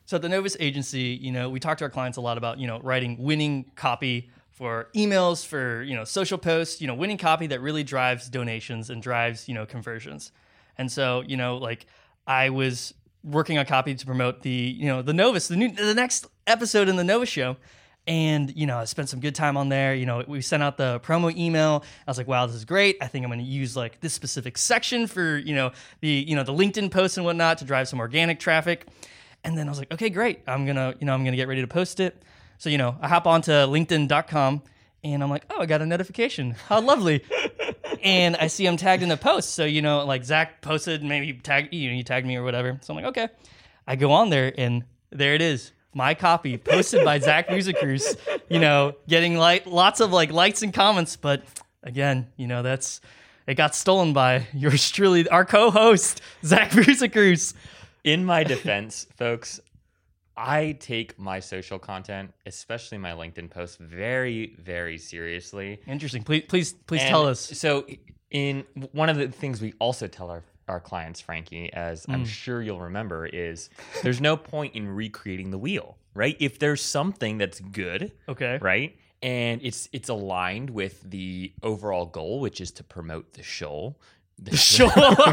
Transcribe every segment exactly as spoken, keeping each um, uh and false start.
So at the Novus agency, you know, we talk to our clients a lot about, you know, writing winning copy for emails, for, you know, social posts, you know, winning copy that really drives donations and drives, you know, conversions. And so, you know, like I was working on copy to promote the, you know, the Novus, the new, the next episode in the Novus show. And, you know, I spent some good time on there. You know, we sent out the promo email. I was like, wow, this is great. I think I'm going to use like this specific section for, you know, the, you know, the LinkedIn posts and whatnot to drive some organic traffic. And then I was like, okay, great. I'm going to, you know, I'm going to get ready to post it. So, you know, I hop onto linkedin dot com and I'm like, oh, I got a notification. How lovely. And I see I'm tagged in a post. So, you know, like Zach posted, maybe tag, you know, you tagged me or whatever. So I'm like, okay. I go on there and there it is. My copy posted by Zach Musicruz, you know, getting like lots of like likes and comments. But again, you know, that's, it got stolen by yours truly, our co-host, Zach Musicruz. In my defense, folks, I take my social content, especially my LinkedIn posts, very, very seriously. Interesting. Please, please, please and tell us. So in one of the things we also tell our our clients, Frankie, as mm. I'm sure you'll remember, is there's no point in recreating the wheel, right? If there's something that's good, okay, right, and it's it's aligned with the overall goal, which is to promote the show, the show,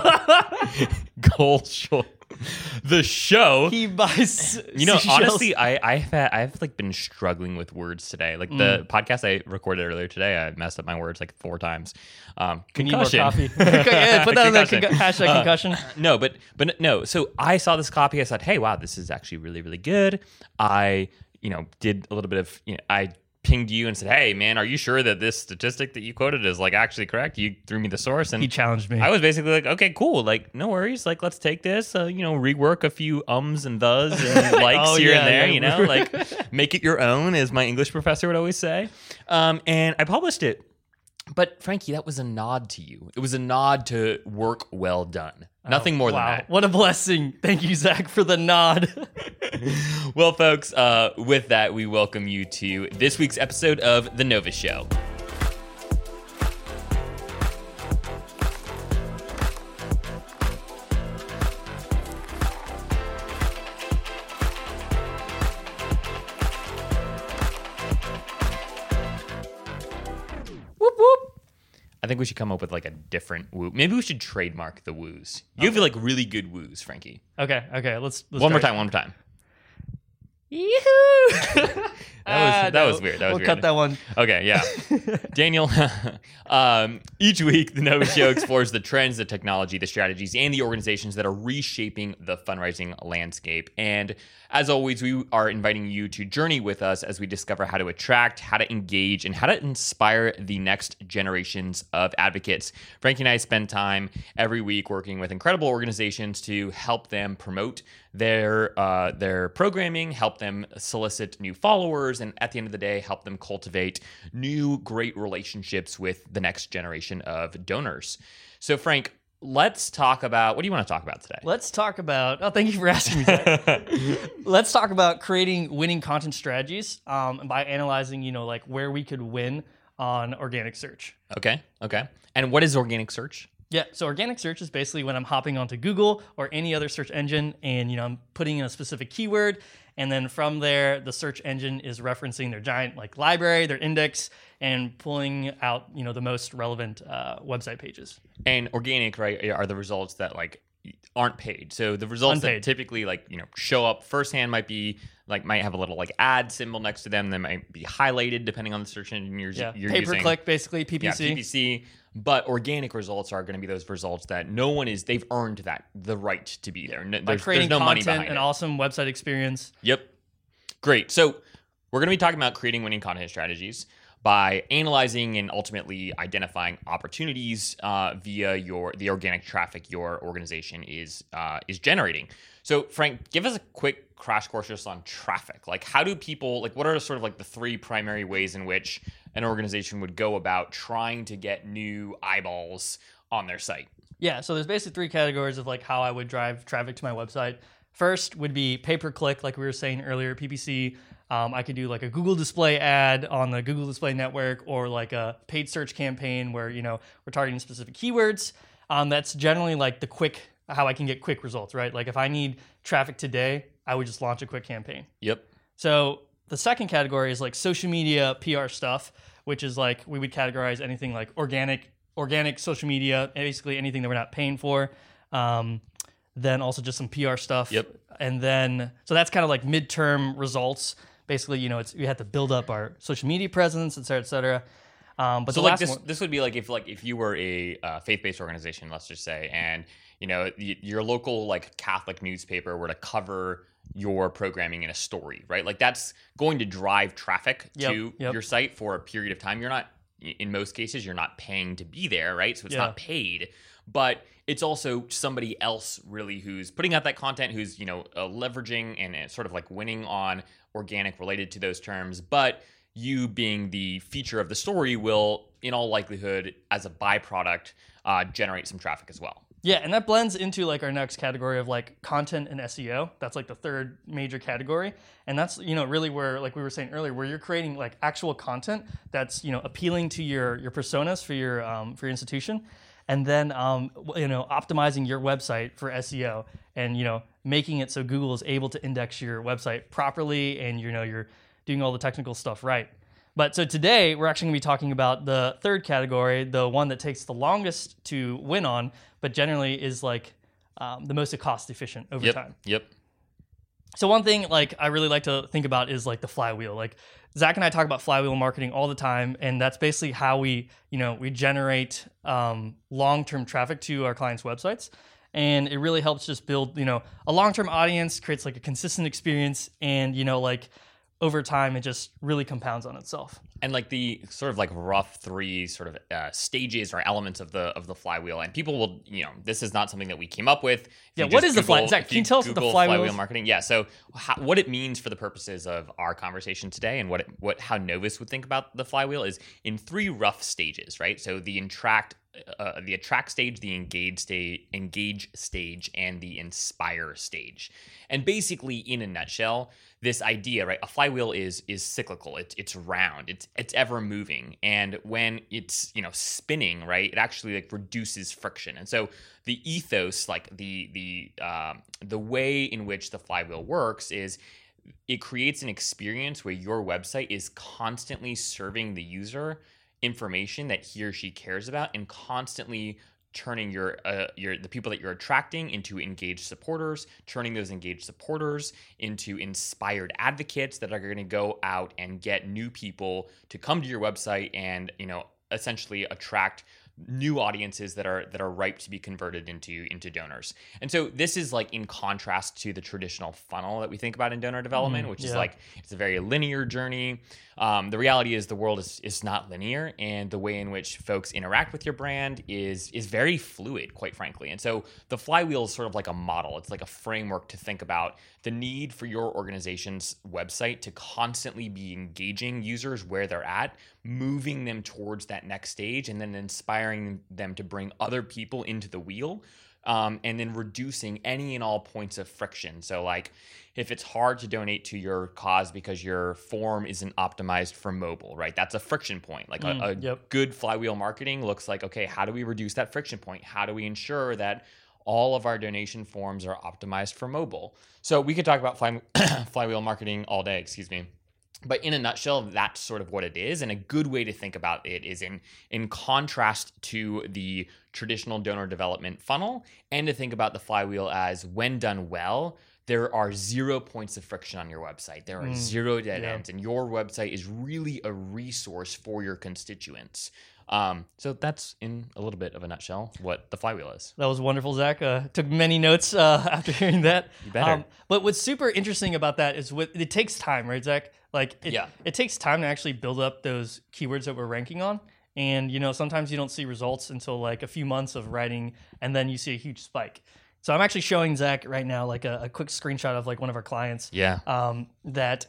goal show, the show. He buys. You know, seashells. honestly, I I've had, I've like been struggling with words today. Like the mm. podcast I recorded earlier today, I messed up my words like four times. Um, concussion. Need more coffee. Yeah, put that in the con- hashtag uh, concussion. No, but but no. So I saw this copy. I said, hey, wow, this is actually really really good. I you know did a little bit of you know, I. pinged you and said, hey, man, are you sure that this statistic that you quoted is like actually correct? You threw me the source. And he challenged me. I was basically like, okay, cool. Like, no worries. Like, let's take this, uh, you know, rework a few ums and thes and likes oh, here yeah, and there, yeah. you know, like make it your own, as my English professor would always say. Um, and I published it. But Frankie, that was a nod to you. It was a nod to work well done. Nothing oh, more wow. than that. What a blessing. Thank you, Zach, for the nod. Well, folks, uh, with that, we welcome you to this week's episode of The Novus Show. I think we should come up with like a different woo. Maybe we should trademark the woos. You okay. have like really good woos, Frankie. Okay, okay. Let's, let's one more time. One more time. Yoo-hoo! that was ah, that no. was weird. That was we'll weird. cut that one. Okay, yeah. Daniel, um, each week the Novus Show explores the trends, the technology, the strategies, and the organizations that are reshaping the fundraising landscape. And as always, we are inviting you to journey with us as we discover how to attract, how to engage, and how to inspire the next generations of advocates. Frankie and I spend time every week working with incredible organizations to help them promote their uh, their programming, help them solicit new followers, and at the end of the day, help them cultivate new great relationships with the next generation of donors. So, Frank, let's talk about, what do you want to talk about today? Let's talk about, oh, thank you for asking me, Zach. Let's talk about creating winning content strategies um, by analyzing, you know, like where we could win on organic search. Okay, okay. And what is organic search? Yeah, so organic search is basically when I'm hopping onto Google or any other search engine and, you know, I'm putting in a specific keyword, and then from there, the search engine is referencing their giant like library, their index, and pulling out, you know, the most relevant uh, website pages. And organic, right, are the results that like aren't paid. So the results Unpaid. that typically like, you know, show up firsthand might be like, might have a little like ad symbol next to them. They might be highlighted depending on the search engine you're, yeah. you're Pay using. per click, basically, P P C. Yeah, P P C. But organic results are going to be those results that no one is, they've earned that, the right to be there. No, By there's, creating there's no money content, behind an it. awesome website experience. Yep. Great. So we're going to be talking about creating winning content strategies by analyzing and ultimately identifying opportunities uh, via your the organic traffic your organization is uh, is generating. So, Frank, give us a quick crash course just on traffic. Like, how do people, like, what are sort of like the three primary ways in which an organization would go about trying to get new eyeballs on their site? Yeah, so there's basically three categories of like how I would drive traffic to my website. First would be pay-per-click, like we were saying earlier, P P C. Um, I could do like a Google display ad on the Google Display Network, or like a paid search campaign where, you know, we're targeting specific keywords. Um, that's generally like the quick, how I can get quick results, right? Like if I need traffic today, I would just launch a quick campaign. Yep. So the second category is like social media P R stuff, which is like we would categorize anything like organic, organic social media, basically anything that we're not paying for. Um, then also just some P R stuff. Yep. And then, so that's kind of like midterm results. Basically, you know, it's we have to build up our social media presence, et cetera, et cetera. Um, but so the like last this, one, this would be like if like if you were a uh, faith-based organization, let's just say, and you know y- your local like Catholic newspaper were to cover your programming in a story, right? Like that's going to drive traffic Yep, to yep. your site for a period of time. You're not, in most cases, you're not paying to be there, right? So it's Yeah. not paid, but it's also somebody else really who's putting out that content, who's, you know, uh, leveraging and uh, sort of like winning on organic related to those terms. But you being the feature of the story will, in all likelihood, as a byproduct, uh, generate some traffic as well. yeah, and that blends into like our next category of like content and S E O. That's like the third major category. And that's, you know, really where, like we were saying earlier, where you're creating like actual content that's, you know, appealing to your your personas for your um, for your institution. And then, um, you know, optimizing your website for S E O and, you know, making it so Google is able to index your website properly and, you know, you're doing all the technical stuff right. But so today we're actually going to be talking about the third category, the one that takes the longest to win on, but generally is like um, the most cost efficient over Yep. time. Yep. So one thing like I really like to think about is like the flywheel. Like Zach and I talk about flywheel marketing all the time, and that's basically how we, you know, we generate um, long-term traffic to our clients' websites. And it really helps just build, you know, a long-term audience, creates like a consistent experience, and, you know, like over time, it just really compounds on itself. And like the sort of like rough three sort of uh, stages or elements of the of the flywheel, and people will, you know, this is not something that we came up with. If Yeah, you what just is the fly- Google- Zach, if can you tell us what the Google flywheel is? marketing? Yeah, so how, what it means for the purposes of our conversation today, and what it, what how Novus would think about the flywheel is in three rough stages, right? So the attract, uh, the attract stage, the engage stage, engage stage, and the inspire stage. And basically, in a nutshell, this idea, right? A flywheel is is cyclical. It's it's round. It's it's ever moving. And when it's, you know, spinning, right, it actually like reduces friction. And so the ethos, like the the um, the way in which the flywheel works is it creates an experience where your website is constantly serving the user information that he or she cares about, and constantly turning your uh, your the people that you're attracting into engaged supporters, turning those engaged supporters into inspired advocates that are going to go out and get new people to come to your website and, you know, essentially attract new audiences that are that are ripe to be converted into into donors. And so this is like in contrast to the traditional funnel that we think about in donor development, Mm, which is yeah. like it's a very linear journey. Um, the reality is the world is is not linear, and the way in which folks interact with your brand is is very fluid, quite frankly. And so the flywheel is sort of like a model. It's like a framework to think about the need for your organization's website to constantly be engaging users where they're at, moving them towards that next stage, and then inspiring them to bring other people into the wheel. Um, and then reducing any and all points of friction. So like if it's hard to donate to your cause because your form isn't optimized for mobile, right? That's a friction point. Like Mm, a, a yep. good flywheel marketing looks like, okay, how do we reduce that friction point? How do we ensure that all of our donation forms are optimized for mobile? So we could talk about fly, flywheel marketing all day, excuse me. But in a nutshell, that's sort of what it is. And a good way to think about it is in, in contrast to the traditional donor development funnel, and to think about the flywheel as when done well, there are zero points of friction on your website. There are Mm, zero dead yeah. ends, and your website is really a resource for your constituents. Um, so that's in a little bit of a nutshell what the flywheel is. That was wonderful, Zach. Uh, took many notes uh, after hearing that. You better. but what's super interesting about that is what it takes time, right, Zach? Like, it, Yeah. it takes time to actually build up those keywords that we're ranking on. And, you know, sometimes you don't see results until like a few months of writing, and then you see a huge spike. So I'm actually showing Zach right now like a, a quick screenshot of like one of our clients. Yeah. Um, that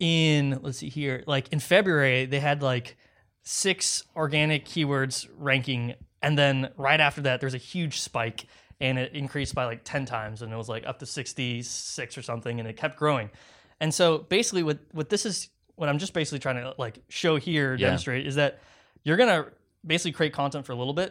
in, let's see here, like in February, they had like six organic keywords ranking. And then right after that, there's a huge spike, and it increased by like ten times, and it was like up to sixty-six or something, and it kept growing. And so basically what, what this is, what I'm just basically trying to like show here, Yeah. demonstrate, is that you're going to basically create content for a little bit,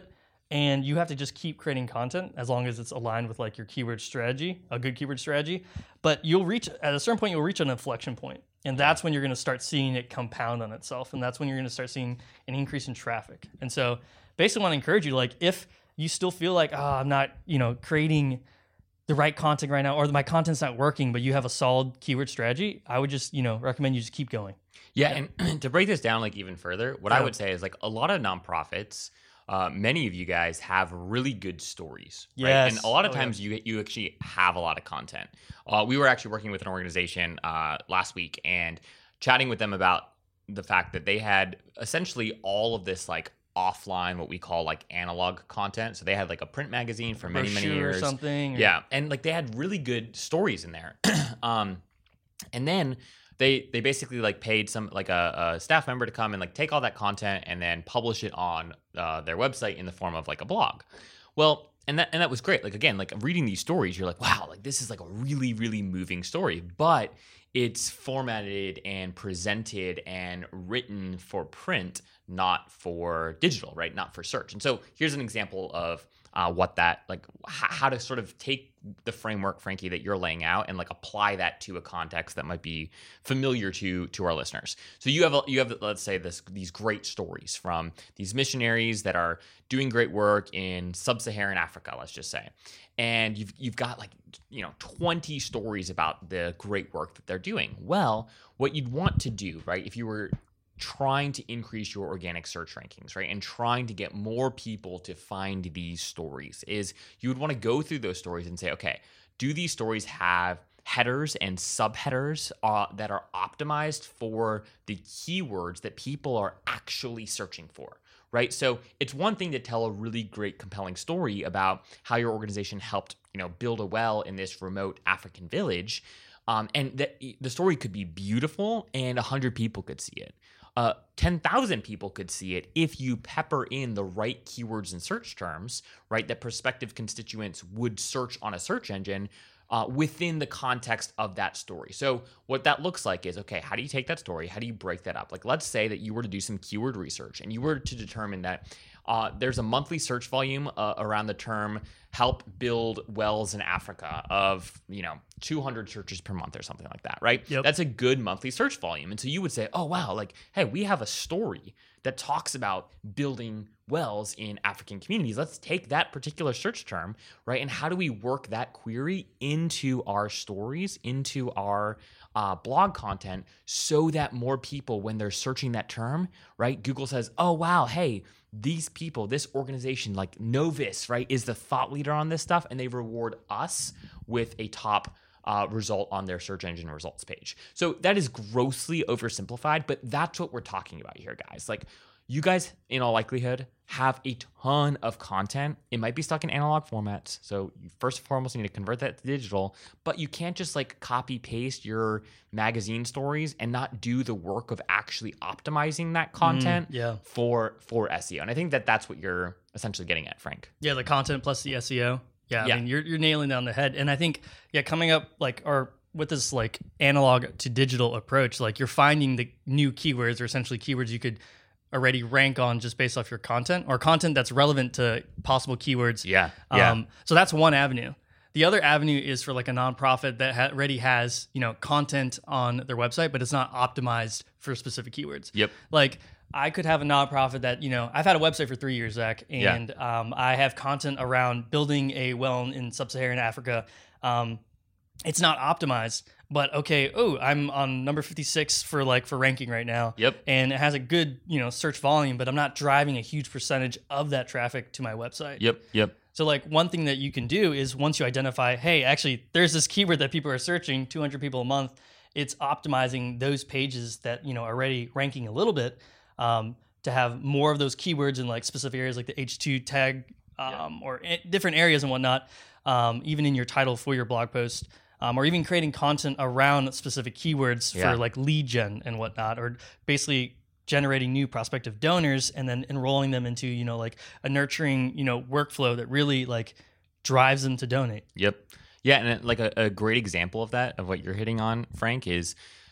and you have to just keep creating content as long as it's aligned with like your keyword strategy, a good keyword strategy. But you'll reach at a certain point, you'll reach an inflection point, and that's when you're going to start seeing it compound on itself, and that's when you're going to start seeing an increase in traffic. And so, basically, I want to encourage you, like, if you still feel like, oh, I'm not, you know, creating the right content right now, or my content's not working, but you have a solid keyword strategy, I would just, you know, recommend you just keep going. Yeah, and to break this down like even further, what I Yeah. would say is like a lot of nonprofits, uh, many of you guys have really good stories, right? Yes. And a lot of Oh, yeah. times you you actually have a lot of content. Uh, we were actually working with an organization uh, last week and chatting with them about the fact that they had essentially all of this like offline, what we call like analog content. So they had like a print magazine for many many Brochure or years, something. or- yeah, and like they had really good stories in there. um, and then they they basically like paid some like a, a staff member to come and like take all that content and then publish it on uh, their website in the form of like a blog. Well, and that and that was great. Like again, like reading these stories, you're like, wow, like this is like a really really moving story, but it's formatted and presented and written for print, not for digital, right? Not for search. And so here's an example of uh, what that, like h- how to sort of take the framework, Frankie, that you're laying out and like apply that to a context that might be familiar to to our listeners. So you have, a, you have let's say, this these great stories from these missionaries that are doing great work in sub-Saharan Africa, let's just say. And you've you've got like, you know, twenty stories about the great work that they're doing. Well, what you'd want to do, right, if you were trying to increase your organic search rankings, right, and trying to get more people to find these stories, is you would want to go through those stories and say, okay, do these stories have headers and subheaders uh, that are optimized for the keywords that people are actually searching for? Right. So it's one thing to tell a really great, compelling story about how your organization helped, you know, build a well in this remote African village. Um, and the, the story could be beautiful and one hundred people could see it. Uh, ten thousand people could see it if you pepper in the right keywords and search terms, right, that prospective constituents would search on a search engine uh, within the context of that story. So what that looks like is, okay, how do you take that story? How do you break that up? Like, let's say that you were to do some keyword research and you were to determine that uh, there's a monthly search volume uh, around the term help build wells in Africa of, you know, two hundred searches per month or something like that, right? Yep. That's a good monthly search volume. And so you would say, oh, wow, like, hey, we have a story that talks about building wells in African communities. Let's take that particular search term, right? And how do we work that query into our stories, into our uh, blog content, so that more people, when they're searching that term, right, Google says, oh, wow, hey, these people, this organization like Novus, right, is the thought leader on this stuff, and they reward us with a top uh, result on their search engine results page. So that is grossly oversimplified, but that's what we're talking about here, guys. Like, you guys, in all likelihood, have a ton of content. It might be stuck in analog formats. So you first and foremost need to convert that to digital, but you can't just like copy paste your magazine stories and not do the work of actually optimizing that content Mm, yeah. for for S E O. And I think that that's what you're essentially getting at, Frank. Yeah, the content plus the S E O. Yeah, Yeah. I mean, you're you're nailing it on the head. And I think, yeah, coming up like or with this like analog to digital approach, like you're finding the new keywords or essentially keywords you could already rank on just based off your content or content that's relevant to possible keywords. Yeah, yeah. Um, so that's one avenue. The other avenue is for like a nonprofit that ha- already has, you know, content on their website, but it's not optimized for specific keywords. Yep. Like I could have a nonprofit that, you know, I've had a website for three years, Zach, Yeah. and um, I have content around building a well in sub-Saharan Africa. Um, it's not optimized, but okay, oh, I'm on number fifty-six for like for ranking right now. Yep. And it has a good, you know, search volume, but I'm not driving a huge percentage of that traffic to my website. Yep, yep. So like one thing that you can do is once you identify, hey, actually there's this keyword that people are searching, two hundred people a month, it's optimizing those pages that, you know, are already ranking a little bit um, to have more of those keywords in like specific areas like the H two tag um, Yeah. or i- different areas and whatnot, um, even in your title for your blog post. Um, or even creating content around specific keywords Yeah. for like lead gen and whatnot, or basically generating new prospective donors and then enrolling them into, you know, like a nurturing, you know, workflow that really like drives them to donate. Yep. Yeah, and uh, like a, a great example of that, of what you're hitting on, Frank, is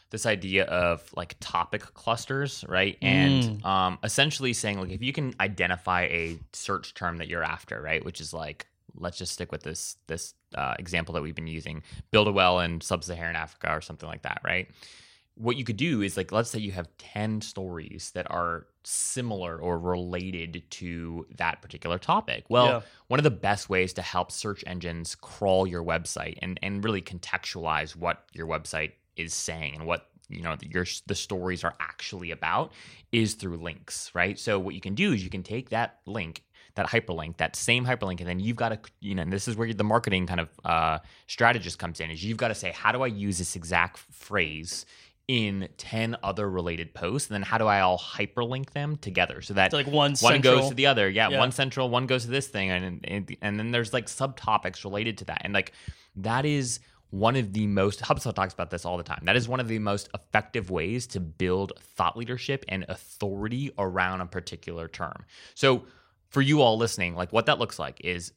this idea of like topic clusters, right? And Mm. um, essentially saying like if you can identify a search term that you're after, right, which is like, let's just stick with this this uh, example that we've been using, build a well in sub-Saharan Africa or something like that, right? What you could do is like, let's say you have ten stories that are similar or related to that particular topic. Well, Yeah. one of the best ways to help search engines crawl your website and, and really contextualize what your website is saying and what, you know, your the stories are actually about is through links, right? So what you can do is you can take that link, that hyperlink, that same hyperlink, and then you've got to, you know, and this is where the marketing kind of uh, strategist comes in, is you've got to say, how do I use this exact phrase in ten other related posts, and then how do I all hyperlink them together so that So like one one central- goes to the other. Yeah, Yeah. one central, one goes to this thing, and, and and then there's like subtopics related to that, and like that is one of the most, HubSpot talks about this all the time. That is one of the most effective ways to build thought leadership and authority around a particular term. So for you all listening, like what that looks like is,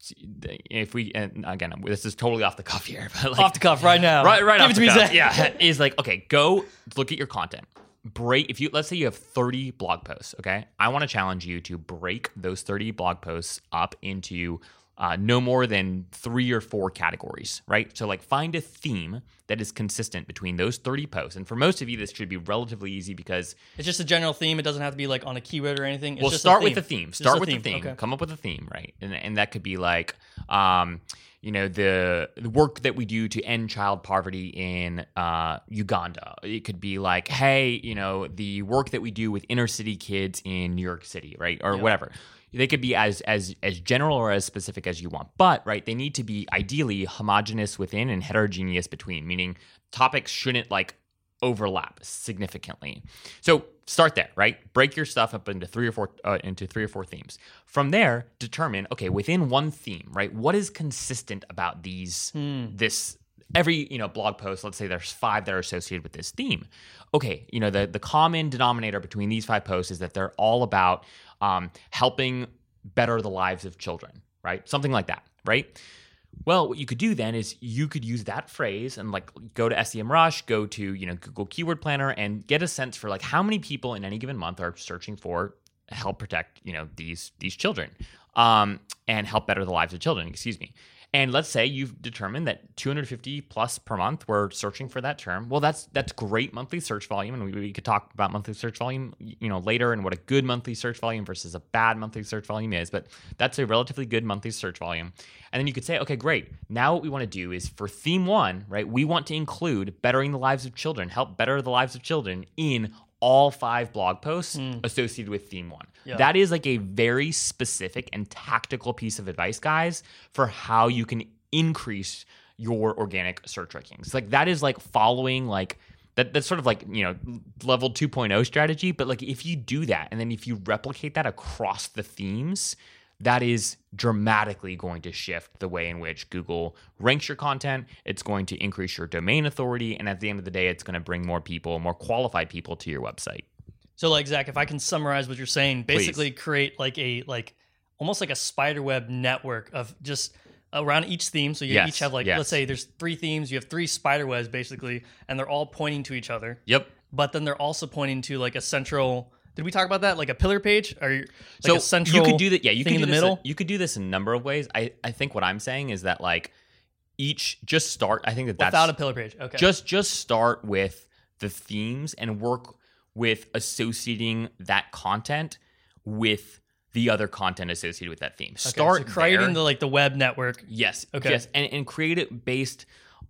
if we, and again, this is totally off the cuff here, but like, Off the cuff right now. right, right Give off it to the me, cuff, Zach. yeah, is like, okay, go look at your content. Break, if you, let's say you have thirty blog posts, okay? I want to challenge you to break those thirty blog posts up into uh, no more than three or four categories, right? So like find a theme that is consistent between those thirty posts. And for most of you, this should be relatively easy because It's just a general theme. It doesn't have to be like on a keyword or anything. It's well, just start a with theme. the theme. Just Start a with theme. the theme. Okay. Come up with a theme, right? And and that could be like, um, you know, the the work that we do to end child poverty in uh, Uganda. It could be like, hey, you know, the work that we do with inner city kids in New York City, right, or Yeah. whatever. They could be as as as general or as specific as you want, but right, they need to be ideally homogeneous within and heterogeneous between. Meaning, topics shouldn't like overlap significantly. So start there, right? Break your stuff up into three or four uh, into three or four themes. From there, determine, okay, within one theme, right? What is consistent about these this every, you know, blog post, let's say there's five that are associated with this theme. Okay, you know, the the common denominator between these five posts is that they're all about um, helping better the lives of children, right? Something like that, right? Well, what you could do then is you could use that phrase and like go to SEMrush, go to, you know, Google Keyword Planner and get a sense for like how many people in any given month are searching for help protect, you know, these these children um, and help better the lives of children, excuse me. And let's say you've determined that two hundred fifty plus per month we're searching for that term. Well, that's that's great monthly search volume, and we, we could talk about monthly search volume, you know, later and what a good monthly search volume versus a bad monthly search volume is. But that's a relatively good monthly search volume. And then you could say, okay, great. Now what we want to do is for theme one, right? We want to include bettering the lives of children, help better the lives of children in all five blog posts associated with theme one. Yeah. That is like a very specific and tactical piece of advice, guys, for how you can increase your organic search rankings. Like that is like following like that that's sort of like, you know, level two point oh strategy, but like if you do that and then if you replicate that across the themes, that is dramatically going to shift the way in which Google ranks your content. It's going to increase your domain authority. And at the end of the day, it's going to bring more people, more qualified people to your website. So like Zach, if I can summarize what you're saying, basically create like a like almost like a spider web network of just around each theme. So you Yes, each have like, yes. let's say there's three themes, you have three spider webs basically, and they're all pointing to each other. Yep. But then they're also pointing to like a central. Did we talk about that? Like a pillar page, or like So a central? you could do that. Yeah, you thing could in do the this, middle. You could do this in a number of ways. I, I think what I'm saying is that like each just start. I think that that's Without a pillar page. Okay. just just start with the themes and work with associating that content with the other content associated with that theme. Okay, Start so creating there. the like the web network. Yes. Okay. Yes, and, and create it based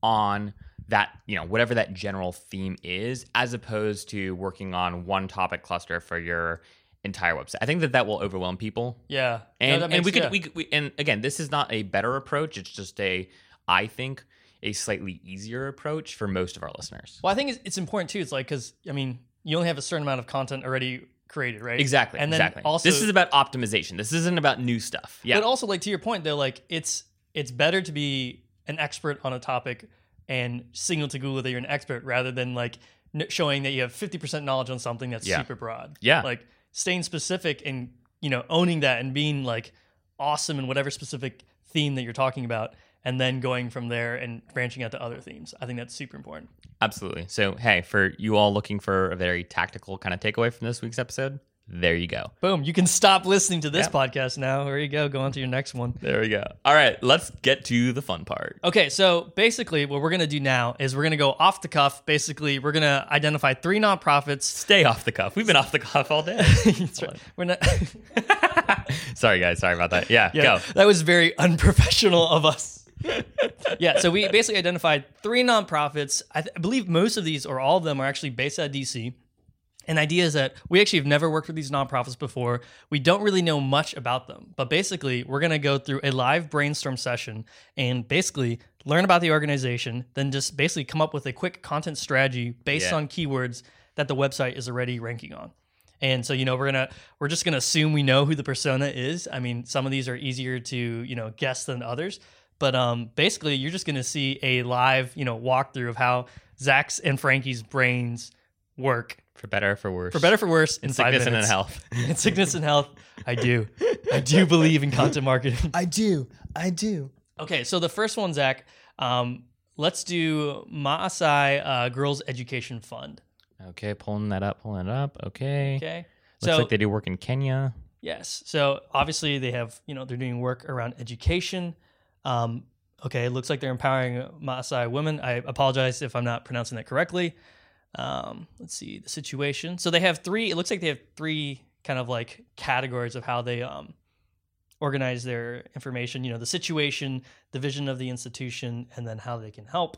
on that, you know, whatever that general theme is, as opposed to working on one topic cluster for your entire website. I think that that will overwhelm people. Yeah. No, And that and makes- we could yeah. we, could- we and again, this is not a better approach. It's just a, I think, a slightly easier approach for most of our listeners. Well, I think it's, it's important too. It's like because I mean, you only have a certain amount of content already created, right? Exactly. And then exactly. also, this is about optimization. This isn't about new stuff. Yeah. but also like to your point though, like it's it's better to be an expert on a topic and signal to Google that you're an expert rather than like n- showing that you have fifty percent knowledge on something that's Yeah. super broad. Yeah. Like staying specific and, you know, owning that and being like awesome in whatever specific theme that you're talking about and then going from there and branching out to other themes. I think that's super important. Absolutely. So, hey, for you all looking for a very tactical kind of takeaway from this week's episode, there you go. Boom. You can stop listening to this Yep. podcast now. There you go. Go on to your next one. There we go. All right, let's get to the fun part. Okay, so basically what we're going to do now is we're going to go off the cuff. Basically, we're going to identify three nonprofits. Stay off the cuff. We've been off the cuff all day. That's right. We're not Sorry, guys. Sorry about that. Yeah, Yeah, go. that was very unprofessional of us. Yeah, so we basically identified three nonprofits. I, th- I believe most of these, or all of them, are actually based out of D C. And the idea is that we actually have never worked with these nonprofits before. We don't really know much about them. But basically, we're going to go through a live brainstorm session and basically learn about the organization, then just basically come up with a quick content strategy based Yeah. on keywords that the website is already ranking on. And so, you know, we're going to we're just going to assume we know who the persona is. I mean, some of these are easier to, you know, guess than others. But um, basically, you're just going to see a live, you know, walkthrough of how Zach's and Frankie's brains work. For better or for worse. For better or for worse, in, in five sickness and in minutes. health. In sickness and health, I do. I do believe in content marketing. I do. I do. Okay, so the first one, Zach, um, let's do Maasai uh, Girls Education Fund. Okay, pulling that up, pulling it up. Okay. Okay, Looks so like they do work in Kenya. yes, so obviously they have, you know, they're doing work around education. Um, okay, it looks like they're empowering Maasai women. I apologize if I'm not pronouncing that correctly. Um, let's see the situation. So they have three. It looks like they have three kind of like categories of how they um, organize their information. You know, the situation, the vision of the institution, and then how they can help.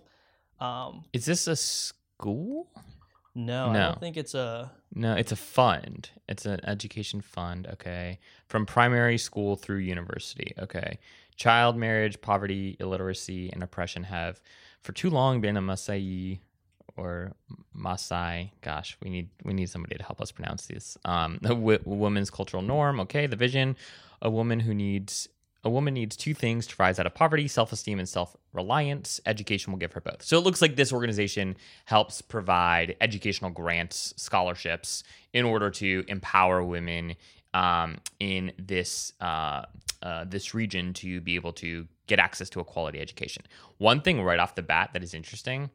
Um, Is this a school? no, I No. don't think it's a. No, it's a fund. It's an education fund. Okay. From primary school through university. Okay. Child marriage, poverty, illiteracy, and oppression have for too long been a Maasai or Maasai. Gosh, we need we need somebody to help us pronounce this. Um, a w- woman's cultural norm. Okay. The vision: a woman who needs a woman needs two things to rise out of poverty: self-esteem and self-reliance. Education will give her both. So it looks like this organization helps provide educational grants, scholarships in order to empower women um, in this uh, uh, this region to be able to get access to a quality education. One thing right off the bat that is interesting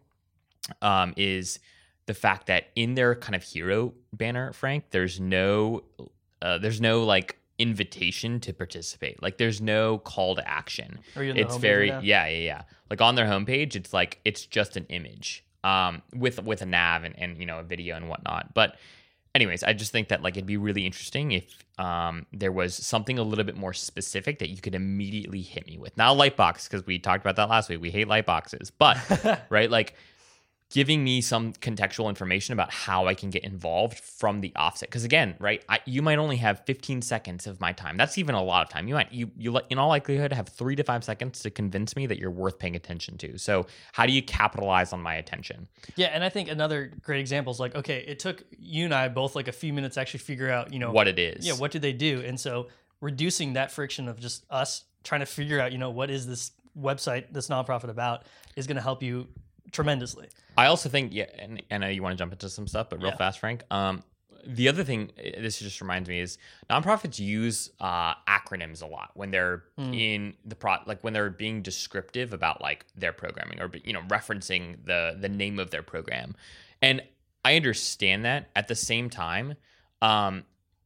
um, is the fact that in their kind of hero banner, Frank, there's no uh, there's no like invitation to participate. Like there's no call to action. Are you in the It's homepage very right now? yeah yeah yeah. Like on their homepage, it's like it's just an image um, with with a nav and, and you know a video and whatnot. But anyways, I just think that like it'd be really interesting if um, there was something a little bit more specific that you could immediately hit me with. Not a light box, because we talked about that last week. We hate light boxes, but right, like giving me some contextual information about how I can get involved from the offset. Because again, right, I, you might only have fifteen seconds of my time. That's even a lot of time. You might, you, you in all likelihood have three to five seconds to convince me that you're worth paying attention to. So how do you capitalize on my attention? Yeah, and I think another great example is like, okay, it took you and I both like a few minutes to actually figure out, you know, What it is. Yeah, what did they do? And so reducing that friction of just us trying to figure out, you know, what is this website, this nonprofit about, is going to help you tremendously. I also think, yeah, and I know you want to jump into some stuff, but real Yeah. fast, Frank. Um, the other thing, uh, this just reminds me, is nonprofits use uh, acronyms a lot when they're Mm. in the pro, like when they're being descriptive about like their programming or you know referencing the the name of their program, and I understand that. At the same time, um,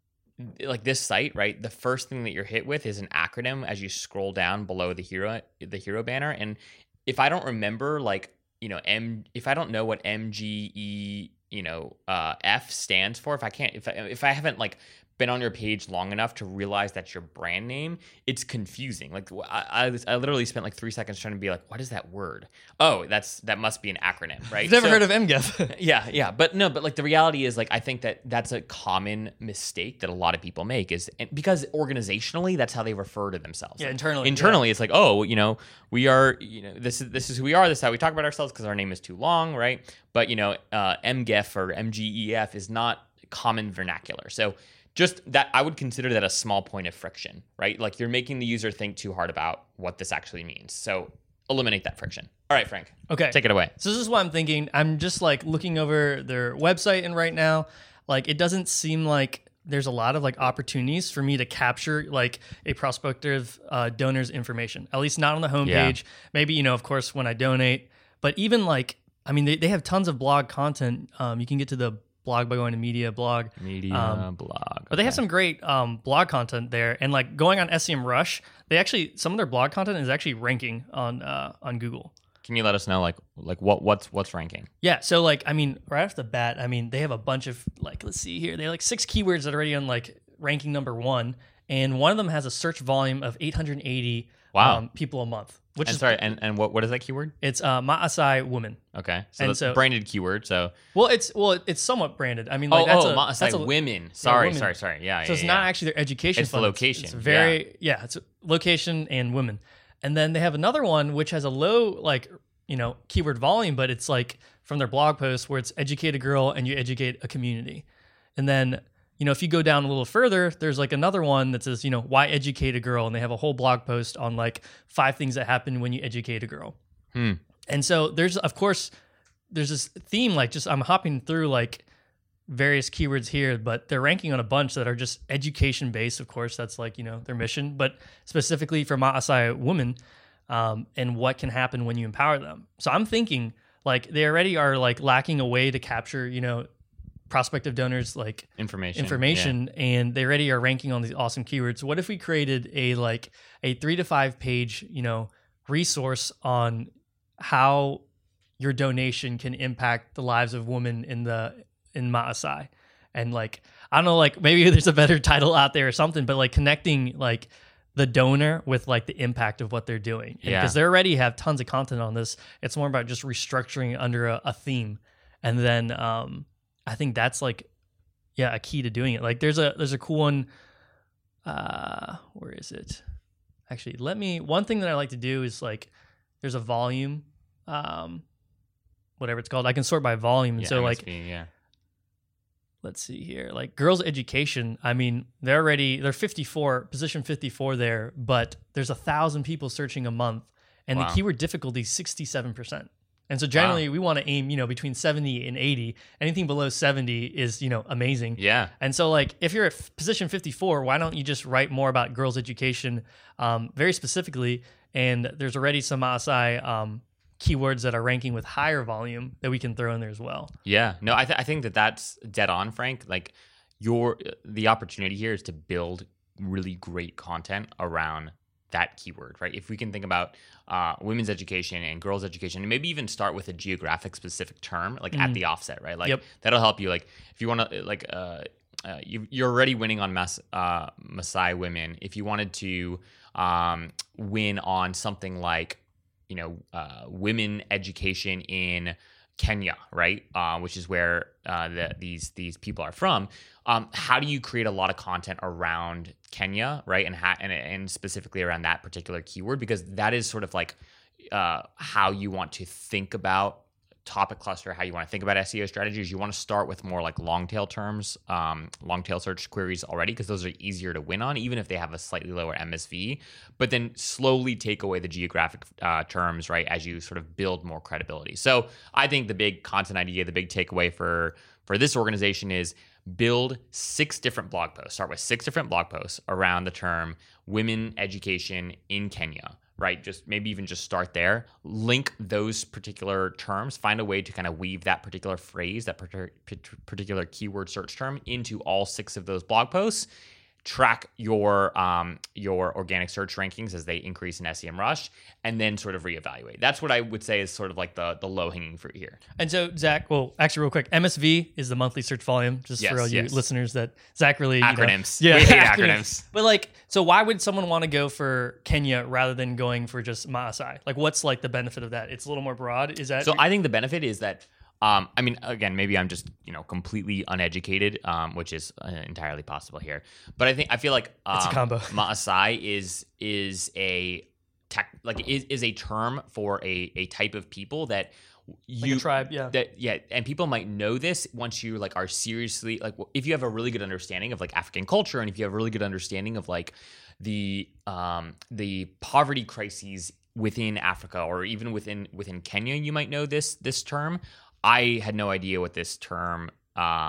like this site, right? The first thing that you're hit with is an acronym as you scroll down below the hero the hero banner, and if I don't remember, like you know, M if I don't know what M G E, you know, uh, F stands for, if I can't, if I, if I haven't like been on your page long enough to realize that's your brand name, it's confusing. Like I, I, was- I literally spent like three seconds trying to be like, what is that word? Oh, that's that must be an acronym, right? I've never So- heard of M G E F. yeah, yeah, but no, but like the reality is, like I think that that's a common mistake that a lot of people make is and because organizationally that's how they refer to themselves. Yeah, Like, internally, Internally, it's like, oh, you know, we are, you know, this is this is who we are. This is how we talk about ourselves because our name is too long, right? But you know, uh, M G E F or M G E F is not common vernacular, so. Just that, I would consider that a small point of friction, right? Like you're making the user think too hard about what this actually means. So eliminate that friction. All right, Frank, Okay. take it away. So this is what I'm thinking. I'm just like looking over their website, and right now, like it doesn't seem like there's a lot of like opportunities for me to capture like a prospective uh, donor's information, at least not on the homepage. Yeah. Maybe, you know, of course, when I donate, but even like, I mean, they, they have tons of blog content. Um, you can get to the blog by going to media blog. Media um, blog. Okay. But they have some great um, blog content there. And like going on SEMrush, they actually, some of their blog content is actually ranking on uh, on Google. Can you let us know like like what what's what's ranking? Yeah, so like I mean, right off the bat, I mean they have a bunch of like let's see here, they have like six keywords that are already on like ranking number one, and one of them has a search volume of eight hundred eighty wow. um, people a month. Which and is sorry, and, and what what is that keyword? It's uh, Maasai woman. Okay, so and that's so, branded keyword. So well, it's well, it's somewhat branded. I mean, like oh, that's oh, a Maasai that's a, women. Sorry, yeah, women. sorry, sorry. Yeah, so yeah, it's yeah. not actually their education. It's fund. the location. It's, it's very yeah. yeah, it's location and women, and then they have another one which has a low like. you know, keyword volume, but it's like from their blog post where it's educate a girl and you educate a community. And then, you know, if you go down a little further, there's like another one that says, you know, why educate a girl? And they have a whole blog post on like five things that happen when you educate a girl. Hmm. And so there's, of course, there's this theme, like just I'm hopping through like various keywords here, but they're ranking on a bunch that are just education based. Of course, that's like, you know, their mission, but specifically for Maasai women. Um, and what can happen when you empower them. So I'm thinking like they already are like lacking a way to capture, you know, prospective donors like information, information, yeah. and they already are ranking on these awesome keywords. What if we created a like a three to five page, you know, resource on how your donation can impact the lives of women in the in Maasai, and like I don't know, like maybe there's a better title out there or something, but like connecting like the donor with like the impact of what they're doing. Yeah. Because they already have tons of content on this. It's more about just restructuring under a, a theme. And then um, I think that's like, yeah, a key to doing it. Like there's a, there's a cool one. Uh, where is it? Actually, let me, one thing that I like to do is like, there's a volume, um, whatever it's called. I can sort by volume. And yeah, so M S like, V, yeah. Let's see here. Like girls' education, I mean, they're already, they're fifty-four, position fifty-four there, but there's a thousand people searching a month, and wow. the keyword difficulty is sixty-seven percent. And so generally wow. we want to aim, you know, between seventy and eighty. Anything below seventy is, you know, amazing. Yeah. And so like if you're at position fifty-four, why don't you just write more about girls' education um, very specifically? And there's already some Maasai um keywords that are ranking with higher volume that we can throw in there as well. Yeah, no, I, th- I think that that's dead on, Frank. Like your the opportunity here is to build really great content around that keyword, right? If we can think about uh, women's education and girls' education, and maybe even start with a geographic specific term, like mm. at the offset, right? Like yep. that'll help you. Like if you want to, like uh, uh, you, you're already winning on Mas- uh, Maasai women. If you wanted to um, win on something like you know, uh, women education in Kenya, right? Uh, which is where uh, the, these these people are from. Um, how do you create a lot of content around Kenya, right? And ha- and and specifically around that particular keyword, because that is sort of like uh, how you want to think about topic cluster, how you want to think about S E O strategies. You want to start with more like long tail terms, um, long tail search queries already, because those are easier to win on, even if they have a slightly lower M S V. But then slowly take away the geographic uh, terms, right, as you sort of build more credibility. So I think the big content idea, the big takeaway for for this organization is build six different blog posts. Start with six different blog posts around the term women education in Kenya. Right? Just maybe even just start there, link those particular terms, find a way to kind of weave that particular phrase, that particular keyword search term into all six of those blog posts, track your um, your organic search rankings as they increase in SEMrush, and then sort of reevaluate. That's what I would say is sort of like the, the low-hanging fruit here. And so, Zach, well, actually real quick, M S V is the monthly search volume, just yes, for all you yes. listeners that Zach really... Acronyms. You know, yeah, we hate acronyms. acronyms. But like, so why would someone want to go for Kenya rather than going for just Maasai? Like, what's like the benefit of that? It's a little more broad. Is that... So I think the benefit is that Um, I mean, again, maybe I'm just, you know, completely uneducated, um, which is uh, entirely possible here. But I think I feel like um, it's a combo. Maasai is is a tech, like is, is a term for a a type of people that you like a tribe, yeah. That yeah, and people might know this once you like are seriously like if you have a really good understanding of like African culture, and if you have a really good understanding of like the um the poverty crises within Africa or even within within Kenya, you might know this this term. I had no idea what this term um,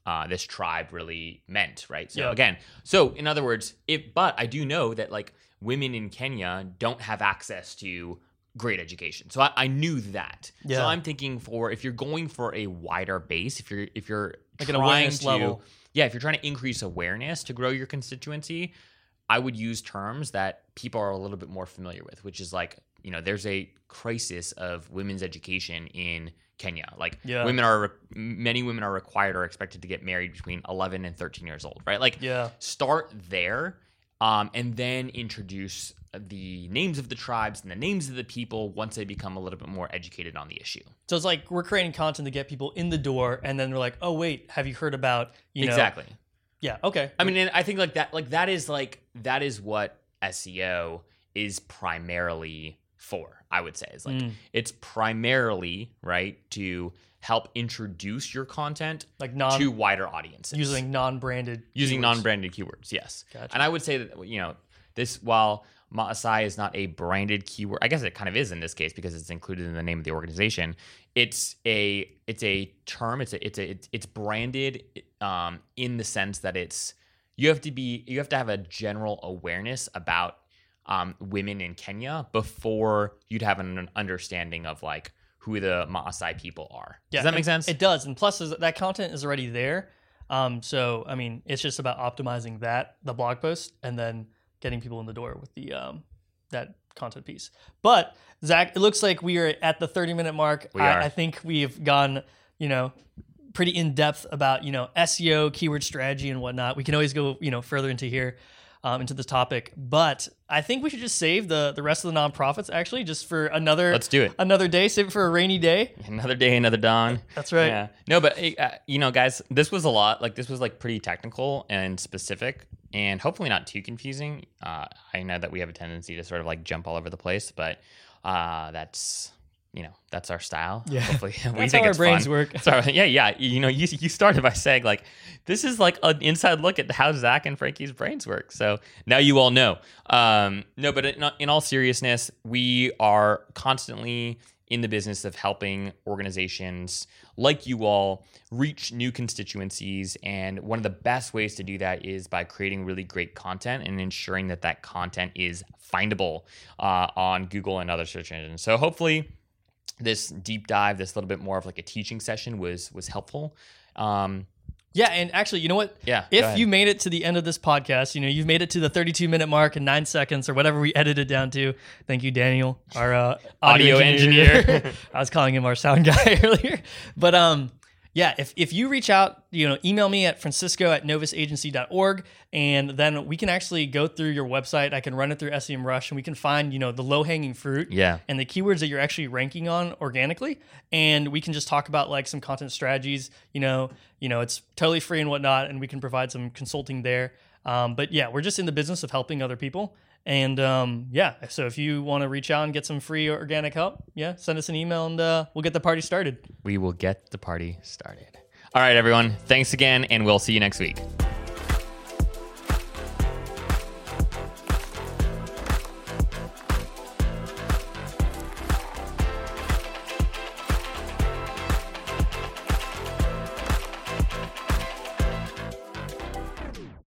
uh, this tribe really meant, right? So Yeah. again, so in other words, if but I do know that like women in Kenya don't have access to great education. So I, I knew that. Yeah. So I'm thinking for if you're going for a wider base, if you're if you're Like an trying awareness to, level. yeah, if you're trying to increase awareness to grow your constituency, I would use terms that people are a little bit more familiar with, which is like, you know, there's a crisis of women's education in Kenya. Like Yeah. women are, many women are required or expected to get married between eleven and thirteen years old, right? Like Yeah. start there um, and then introduce the names of the tribes and the names of the people once they become a little bit more educated on the issue. So it's like we're creating content to get people in the door, and then they're like, "Oh wait, have you heard about you know?" Exactly. Yeah. Okay. I mean, and I think like that, like that is like that is what S E O is primarily for. I would say is like Mm. it's primarily right to help introduce your content Like non to wider audiences using non-branded using keywords. non-branded keywords. Yes, Gotcha. and I would say that you know this while Maasai is not a branded keyword. I guess it kind of is in this case because it's included in the name of the organization. It's a it's a term. It's a it's a it's, it's branded um, in the sense that it's you have to be you have to have a general awareness about um, women in Kenya before you'd have an understanding of like who the Maasai people are. Yeah, Does that make and sense? It does, and plus is- that content is already there. Um, so I mean, it's just about optimizing that the blog post and then getting people in the door with the um, that content piece. But Zach, it looks like we are at the thirty minute mark. We I, are. I think we've gone, you know, pretty in depth about you know S E O, keyword strategy, and whatnot. We can always go you know further into here, um, into this topic. But I think we should just save the the rest of the nonprofits actually just for another Let's do it. another day. Save it for a rainy day. Another day, another dawn. That's right. Yeah. No, but uh, you know, guys, this was a lot. Like this was like pretty technical and specific, and hopefully not too confusing. Uh, I know that we have a tendency to sort of like jump all over the place, but uh, that's you know that's our style. Yeah. Hopefully, we That's think how our it's brains fun. work. So yeah, yeah. You know, you you started by saying like this is like an inside look at how Zach and Frankie's brains work. So now you all know. Um, no, but in, in all seriousness, we are constantly in the business of helping organizations like you all reach new constituencies. And one of the best ways to do that is by creating really great content and ensuring that that content is findable uh, on Google and other search engines. So hopefully this deep dive, this little bit more of like a teaching session was was helpful. Um, Yeah, and actually, you know what? Yeah, go If ahead. you made it to the end of this podcast, you know, you've made it to the thirty-two minute mark in nine seconds or whatever we edited down to. Thank you, Daniel, our uh, audio, Audio engineer. engineer. I was calling him our sound guy earlier. But um, yeah, if, if you reach out, you know, email me at francisco at novus agency dot org, and then we can actually go through your website. I can run it through SEMrush, and we can find, you know, the low-hanging fruit Yeah. and the keywords that you're actually ranking on organically, and we can just talk about like some content strategies. You know, you know, it's totally free and whatnot, and we can provide some consulting there. Um, but yeah, we're just in the business of helping other people. And um, yeah, so if you want to reach out and get some free organic help, yeah, send us an email and uh, we'll get the party started. We will get the party started. All right, everyone. Thanks again, and we'll see you next week.